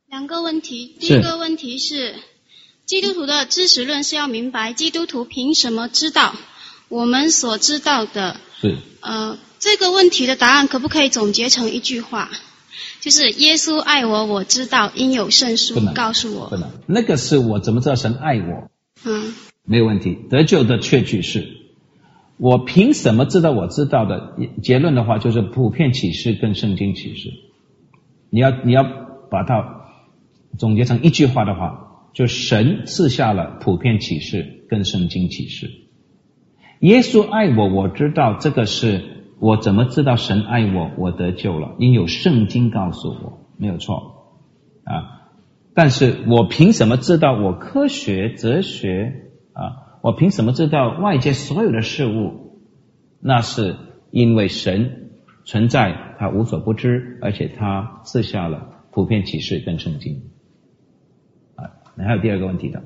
两个问题。第一个问题是，基督徒的知识论是要明白基督徒凭什么知道我们所知道的。 是。 这个问题的答案可不可以总结成一句话？就是耶稣爱我，我知道，因有圣书告诉我。 不能，那个是我怎么知道神爱我？没有问题。得救的确据是，我凭什么知道我知道的？结论的话就是普遍启示跟圣经启示。你要把它总结成一句话的话，就神赐下了普遍启示跟圣经启示。耶稣爱我，我知道，这个是我怎么知道神爱我，我得救了，因有圣经告诉我，没有错但是我凭什么知道我科学哲学我凭什么知道外界所有的事物？那是因为神存在，他无所不知，而且他赐下了普遍启示跟圣经那还有第二个问题的。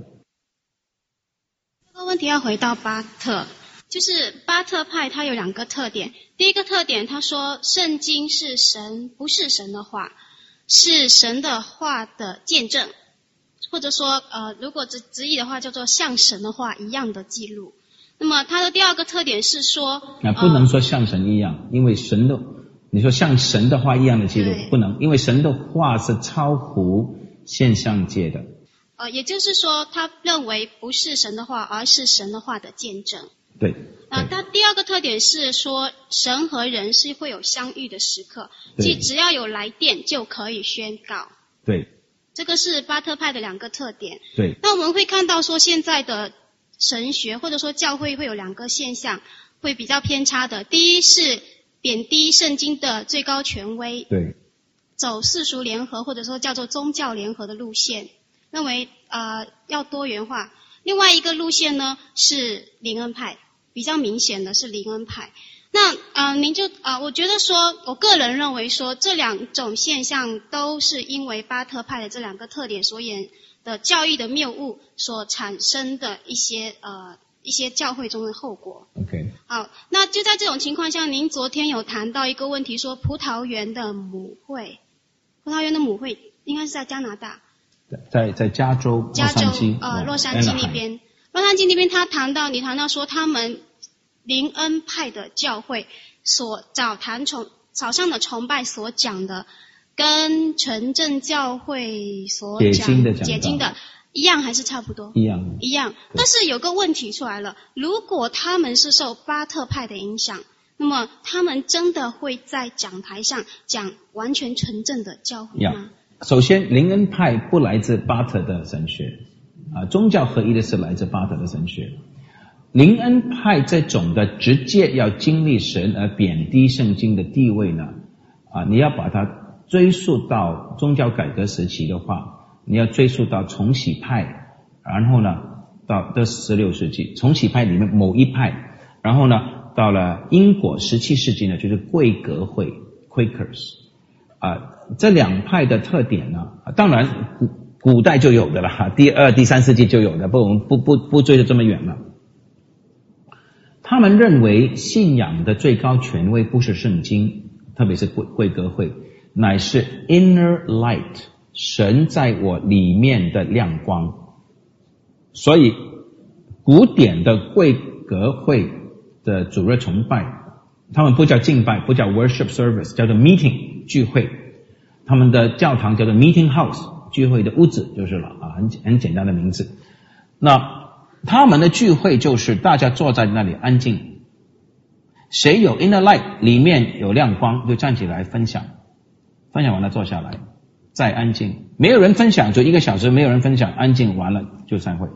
这个问题要回到巴特，就是巴特派它有两个特点。第一个特点，他说圣经是神，不是神的话，是神的话的见证，或者说如果直译的话叫做像神的话一样的记录。那么它的第二个特点是说不能说像神一样，因为你说像神的话一样的记录不能，因为神的话是超乎现象界的。 也就是说他认为不是神的话，而是神的话的见证。 对。 他第二个特点是说神和人是会有相遇的时刻，即只要有来电就可以宣告。 对。 这个是巴特派的两个特点。 对。 那我们会看到说现在的神学或者说教会会有两个现象会比较偏差的。第一是贬低圣经的最高权威， 对， 走世俗联合或者说叫做宗教联合的路线，认为要多元化。另外一个路线呢是灵恩派，比较明显的是灵恩派。那我觉得说，我个人认为说这两种现象都是因为巴特派的这两个特点所演的教义的谬误所产生的一些教会中的后果。 OK。 好，那就在这种情况下，您昨天有谈到一个问题，说葡萄园的母会应该是在加拿大， 在加州洛杉矶那边。洛杉矶那边你谈到说他们灵恩派的教会所早上的崇拜所讲的，跟纯正教会所讲解经的一样还是差不多？一样。但是有个问题出来了，如果他们是受巴特派的影响，那么他们真的会在讲台上讲完全纯正的教会吗？ 首先，灵恩派不来自巴特的神学宗教合一的是来自巴特的神学。灵恩派这种的直接要经历神而贬低圣经的地位呢你要把它追溯到宗教改革时期的话，你要追溯到重启派，然后呢到16世纪，重启派里面某一派，然后呢到了英国17世纪呢就是贵格会 Quakers 这两派的特点呢当然古代就有的了，第2、第3世纪就有的，我们不追得这么远了。他们认为信仰的最高权威不是圣经，特别是贵格会，乃是 inner light， 神在我里面的亮光。所以古典的贵格会的主日崇拜，他们不叫敬拜，不叫 worship service， 叫做 meeting 聚会，他们的教堂叫做 meeting house， 聚会的屋子就是了很简单的名字。那他们的聚会就是大家坐在那里安静，谁有 inner light 里面有亮光就站起来分享完了坐下来再安静，没有人分享就1个小时，没有人分享安静完了就散会。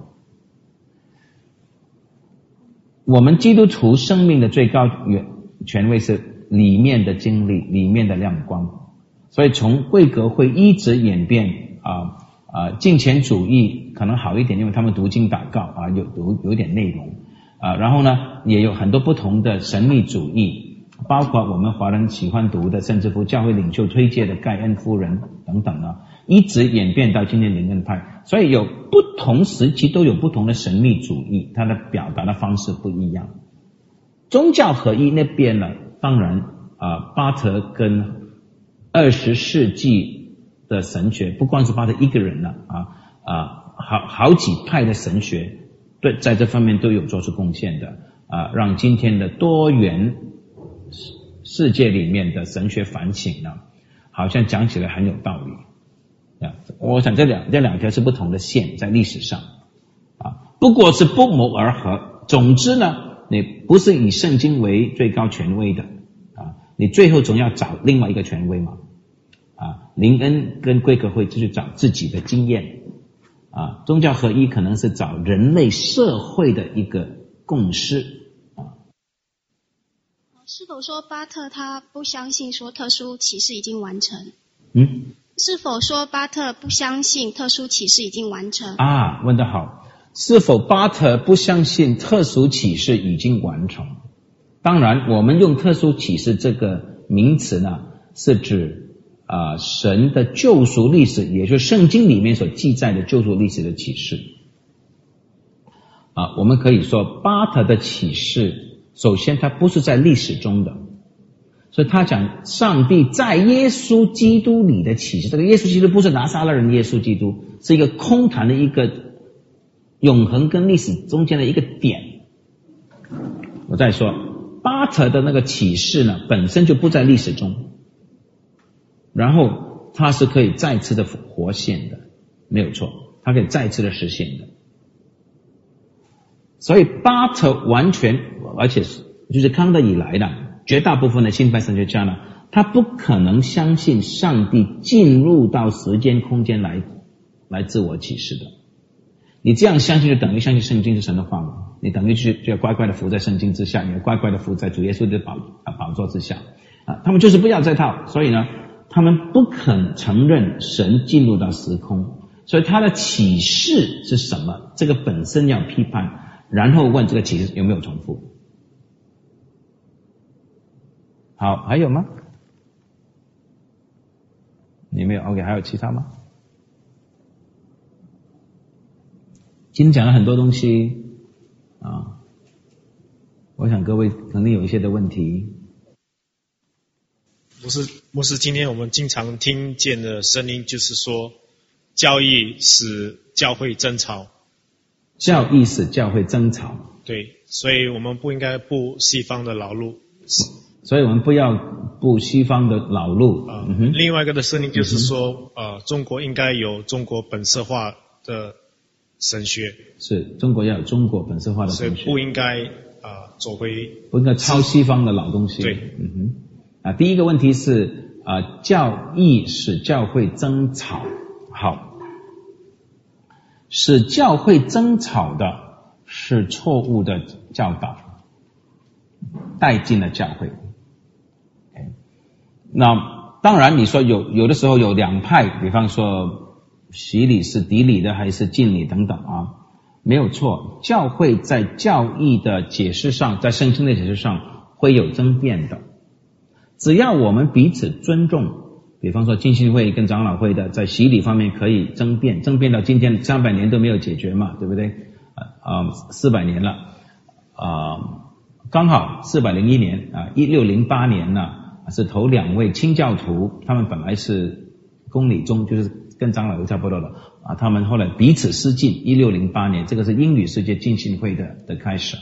我们基督徒生命的最高权威是里面的经历，里面的亮光。所以从贵格会一直演变敬虔主义可能好一点，因为他们读经祷告有点内容然后呢也有很多不同的神秘主义，包括我们华人喜欢读的甚至乎教会领袖推荐的盖恩夫人等等一直演变到今天灵恩派。所以有不同时期都有不同的神秘主义，它的表达的方式不一样。宗教合一那边呢，当然巴特跟20世纪的神学，不光是巴特一个人了好几派的神学对在这方面都有做出贡献的让今天的多元世界里面的神学反省呢，好像讲起来很有道理我想这两条是不同的线在历史上不过是不谋而合。总之呢，你不是以圣经为最高权威的你最后总要找另外一个权威嘛灵恩跟贵格会就是找自己的经验宗教合一可能是找人类社会的一个共识是否说巴特他不相信说特殊启示已经完成？是否说巴特不相信特殊启示已经完成？ 问得好。是否巴特不相信特殊启示已经完成？当然我们用特殊启示这个名词呢，是指神的救赎历史，也就是圣经里面所记载的救赎历史的启示我们可以说巴特的启示首先它不是在历史中的，所以他讲上帝在耶稣基督里的启示，这个耶稣基督不是拿撒勒人耶稣基督，是一个空谈的一个永恒跟历史中间的一个点。我再说巴特的那个启示呢本身就不在历史中，然后它是可以再次的活现的，没有错，它可以再次的实现的。所以巴特完全，而且就是康德以来的绝大部分的新派神学家呢，他不可能相信上帝进入到时间空间来自我启示的。你这样相信就等于相信圣经是神的话嘛，你等于就要乖乖的服在圣经之下，你要乖乖的服在主耶稣的宝座之下他们就是不要这套，所以呢他们不肯承认神进入到时空，所以他的启示是什么，这个本身要批判，然后问这个启示有没有重复。好，还有吗？你没有 OK， 还有其他吗？今天讲了很多东西我想各位肯定有一些的问题。 牧师，今天我们经常听见的声音就是说，教义使教会争吵。 教义使教会争吵。 对，所以我们不应该步西方的老路。 所以我们不要步西方的老路。 另外一个的声音就是说，中国应该有中国本色化的神学。是，中国要有中国本色化的神学。所以不应该不应该抄西方的老东西。对。第一个问题是教义使教会争吵。好，使教会争吵的是错误的教导，带进了教会。那当然你说有的时候有两派，比方说洗礼是底礼的还是浸礼等等没有错，教会在教义的解释上，在圣经的解释上会有争辩的。只要我们彼此尊重，比方说浸信会跟长老会的在洗礼方面可以争辩到今天300年都没有解决嘛，对不对？400年了刚好401年1608年呢是头2位清教徒，他们本来是公理中就是跟长老会差不多的他们后来彼此失敬。1608年，这个是英语世界浸信会的开始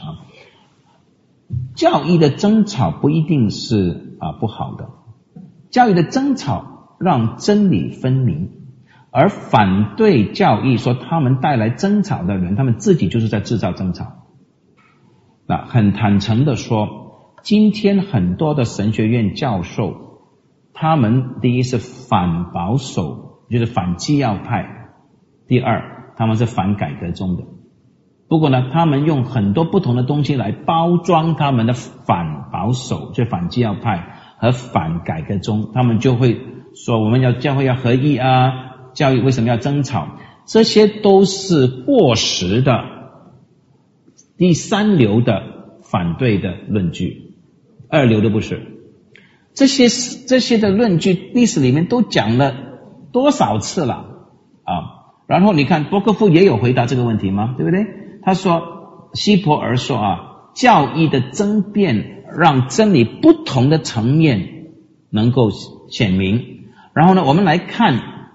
教义的争吵不一定是不好的，教义的争吵让真理分明，而反对教义说他们带来争吵的人，他们自己就是在制造争吵。很坦诚的说，今天很多的神学院教授，他们第一是反保守，就是反基要派，第二他们是反改革宗的。不过呢，他们用很多不同的东西来包装他们的反保守，就反基要派和反改革宗，他们就会说我们教会要合一教育为什么要争吵，这些都是过时的第三流的反对的论据，二流的不是。这些的论据历史里面都讲了多少次了然后你看波克夫也有回答这个问题吗？对不对？他说希伯尔说教义的争辩让真理不同的层面能够显明。然后呢，我们来看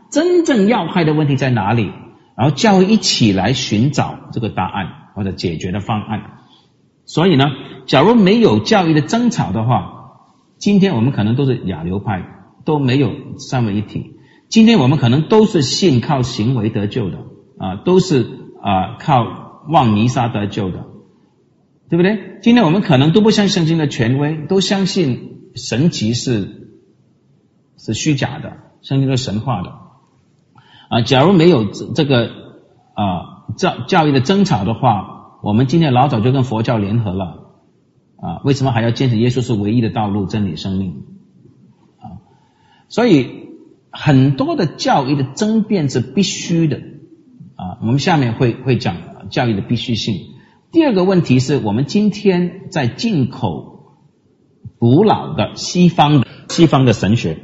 真正要害的问题在哪里，然后教会一起来寻找这个答案或者解决的方案。所以呢，假如没有教义的争吵的话，今天我们可能都是亚流派，都没有三位一体。今天我们可能都是信靠行为得救的都是靠望弥撒得救的，对不对？今天我们可能都不相信圣经的权威，都相信神迹是虚假的，圣经是神话的假如没有这个教义的争吵的话，我们今天老早就跟佛教联合了为什么还要坚持耶稣是唯一的道路、真理、生命所以很多的教义的争辩是必须的我们下面会讲教义的必须性。第二个问题是我们今天在进口古老的西方的神学。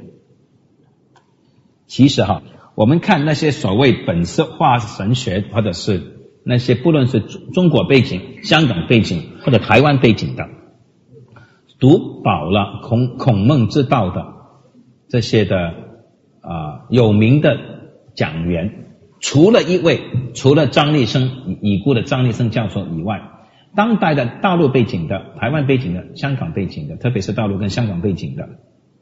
其实我们看那些所谓本色化神学，或者是那些不论是中国背景、香港背景或者台湾背景的，读饱了孔孟之道的这些的有名的讲员，除了张立生已故的张立生教授以外，当代的大陆背景的、台湾背景的、香港背景的，特别是大陆跟香港背景的，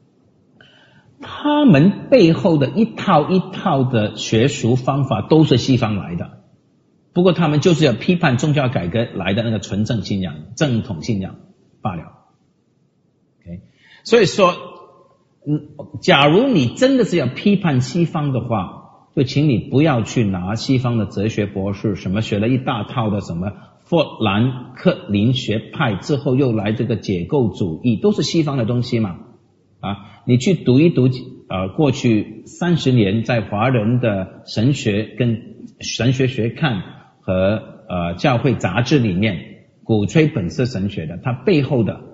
他们背后的一套一套的学术方法都是西方来的，不过他们就是要批判宗教改革来的那个纯正信仰、正统信仰罢了。所以说假如你真的是要批判西方的话，就请你不要去拿西方的哲学博士什么学了一大套的什么富兰克林学派之后又来这个解构主义，都是西方的东西嘛你去读一读过去30年在华人的神学跟神学学看和教会杂志里面鼓吹本色神学的，它背后的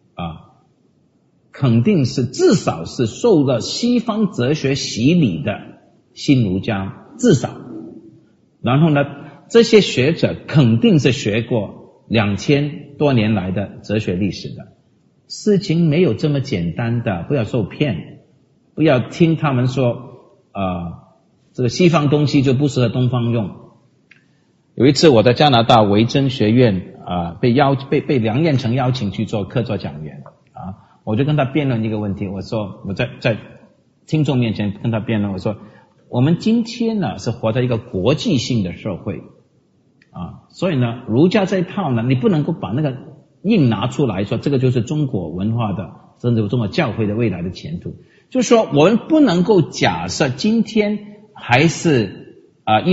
肯定是至少是受了西方哲学洗礼的新儒家，至少。然后呢，这些学者肯定是学过2000多年来的哲学历史的。事情没有这么简单的，不要受骗，不要听他们说这个西方东西就不适合东方用。有一次我在加拿大维珍学院被梁彦成邀请去做客座讲员我就跟他辩论一个问题，我说我在听众面前跟他辩论，我说我们今天呢是活在一个国际性的社会所以呢儒家这一套呢，你不能够把那个硬拿出来说这个就是中国文化的甚至中国教会的未来的前途。就是说我们不能够假设今天还是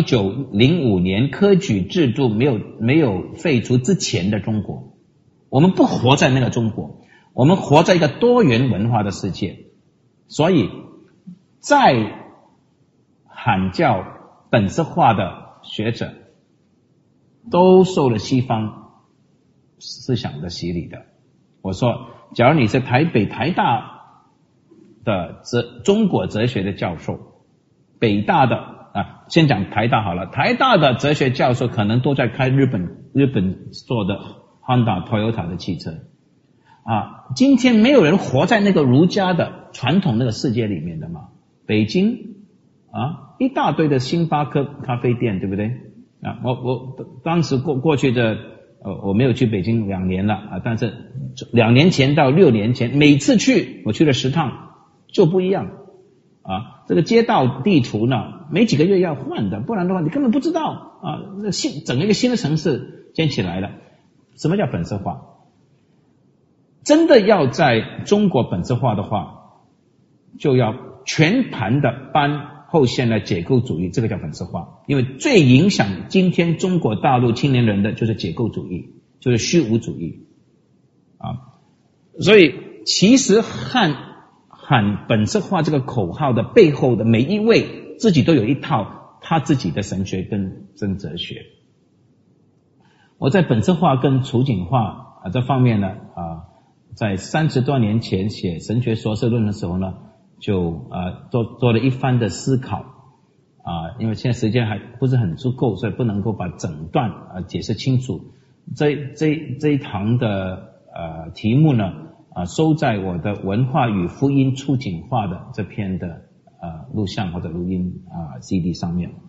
1905年科举制度没有废除之前的中国，我们不活在那个中国，我们活在一个多元文化的世界。所以在喊叫本色化的学者都受了西方思想的洗礼的。我说假如你是台北台大的中国哲学的教授，北大的先讲台大好了，台大的哲学教授可能都在开日本做的 Honda、Toyota 的汽车今天没有人活在那个儒家的传统那个世界里面的嘛。北京一大堆的星巴克咖啡店，对不对我当时过去的我没有去北京2年了但是2年前到6年前每次去我去了10趟就不一样这个街道地图呢没几个月要换的，不然的话你根本不知道整个一个新的城市建起来了。什么叫本色化？真的要在中国本色化的话，就要全盘的搬后现代解构主义，这个叫本色化。因为最影响今天中国大陆青年人的就是解构主义，就是虚无主义所以其实喊本色化这个口号的背后的每一位自己都有一套他自己的神学跟真哲学。我在本色化跟处境化这方面呢在30多年前写神学硕士论的时候呢，就做了一番的思考因为现在时间还不是很足够，所以不能够把整段解释清楚。这一堂的题目呢收在我的文化与福音处境化的这篇的录像或者录音CD 上面。